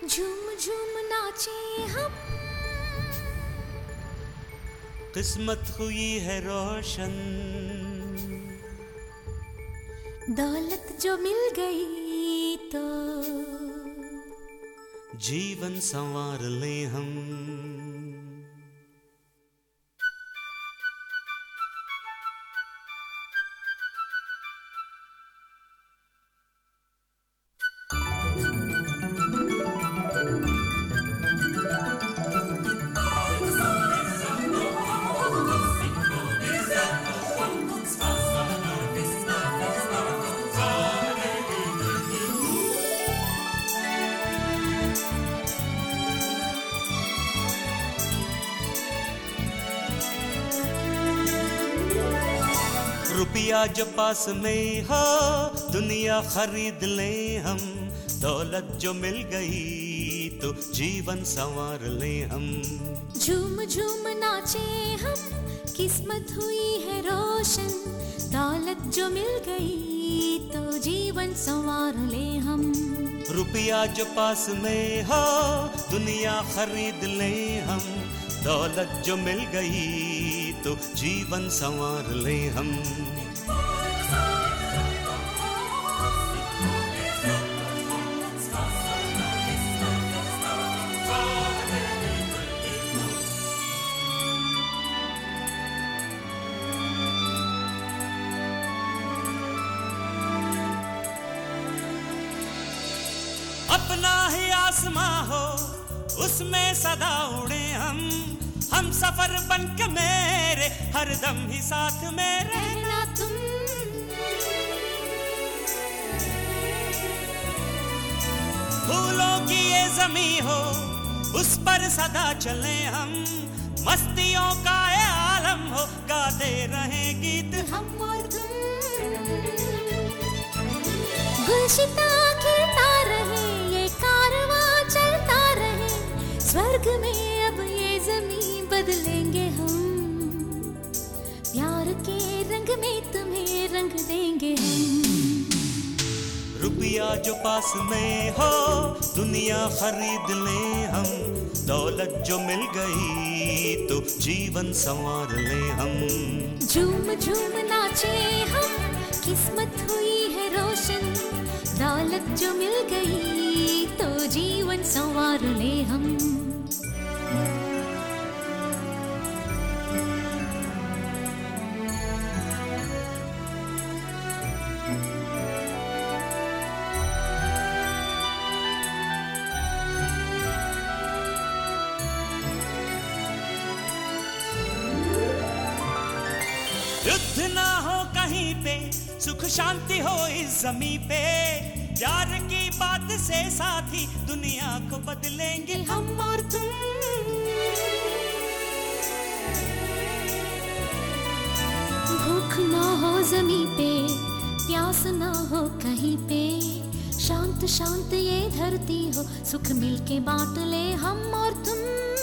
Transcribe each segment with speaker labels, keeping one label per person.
Speaker 1: झूम झूम नाचे हम,
Speaker 2: किस्मत हुई है रोशन,
Speaker 1: दौलत जो मिल गई तो
Speaker 2: जीवन संवार ले हम। रुपया जो पास में हो दुनिया खरीद ले हम, दौलत जो मिल गई तो जीवन संवार ले हम।
Speaker 1: झूम झूम नाचे हम, किस्मत हुई है रोशन, दौलत जो मिल गई तो जीवन संवार ले हम।
Speaker 2: रुपया जो पास में हो दुनिया खरीद ले हम, दौलत जो मिल गई तो जीवन संवार ले हम। अपना ही आसमां हो उसमें सदा उड़े हम सफर बनके मेरे हरदम ही साथ में रहना तुम। फूलों की ये ज़मीं हो उस पर सदा चले हम, मस्तियों का ये आलम हो गाते रहे गीत हम और तुम।
Speaker 1: गुलशिता खिलता रहे ये कारवां चलता रहे, स्वर्ग में अब ये ज़मीं बदलेंगे हम, प्यार के रंग में तुम्हें रंग देंगे हम।
Speaker 2: रुपया जो पास में हो दुनिया खरीद ले हम, दौलत जो मिल गई तो जीवन संवार ले हम।
Speaker 1: झूम झूम नाचे हम, किस्मत हुई है रोशन, दौलत जो मिल गई तो जीवन संवार ले हम।
Speaker 2: युद्ध ना हो कहीं पे, सुख शांति हो इस जमीन पे, प्यार की बात से साथी दुनिया को बदलेंगे हम और तुम।
Speaker 1: भूख ना हो जमीन पे, प्यास ना हो कहीं पे, शांत शांत ये धरती हो, सुख मिलके बांट ले हम और तुम।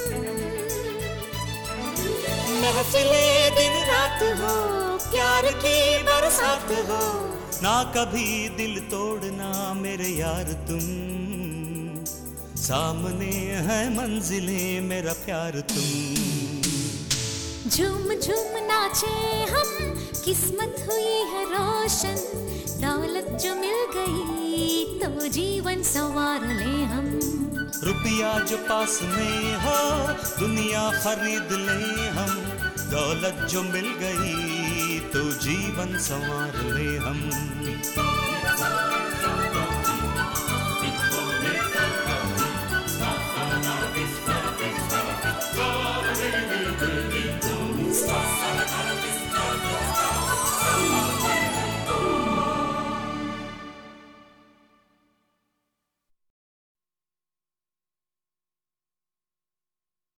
Speaker 2: महफिले दिन रात हो, प्यार की बरसात हो, ना कभी दिल तोड़ना मेरे यार तुम, सामने है मंजिलें मेरा प्यार तुम।
Speaker 1: झूम झूम नाचे हम, किस्मत हुई है रोशन, दौलत जो मिल गई तो जीवन संवार ले हम।
Speaker 2: रुपया जो पास में हो दुनिया खरीद ले हम, दौलत जो मिल गई तो जीवन संवार ले हम।